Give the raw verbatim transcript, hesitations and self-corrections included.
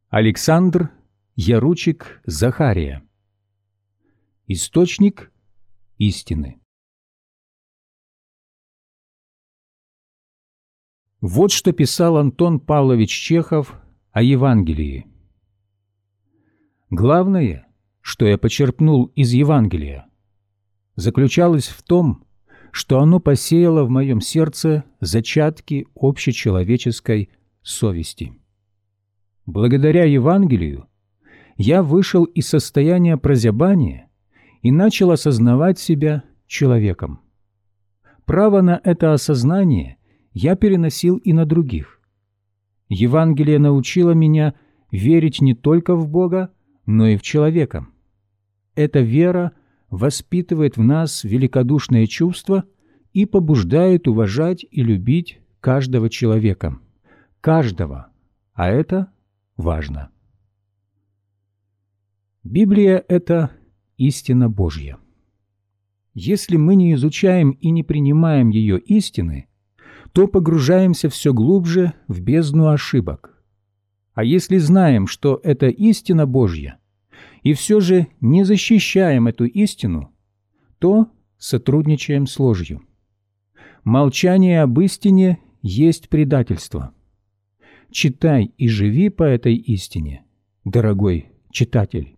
Александр Яручик Захария. Источник истины. Вот что писал Антон Павлович Чехов о Евангелии. Главное, что я почерпнул из Евангелия, заключалось в том, что оно посеяло в моем сердце зачатки общечеловеческой совести. Благодаря Евангелию я вышел из состояния прозябания и начал осознавать себя человеком. Право на это осознание я переносил и на других. Евангелие научило меня верить не только в Бога, но и в человека. Эта вера воспитывает в нас великодушное чувство и побуждает уважать и любить каждого человека. Каждого. А это важно. Библия – это истина Божья. Если мы не изучаем и не принимаем ее истины, то погружаемся все глубже в бездну ошибок. А если знаем, что это истина Божья, и все же не защищаем эту истину, то сотрудничаем с ложью. Молчание об истине есть предательство. Читай и живи по этой истине, дорогой читатель.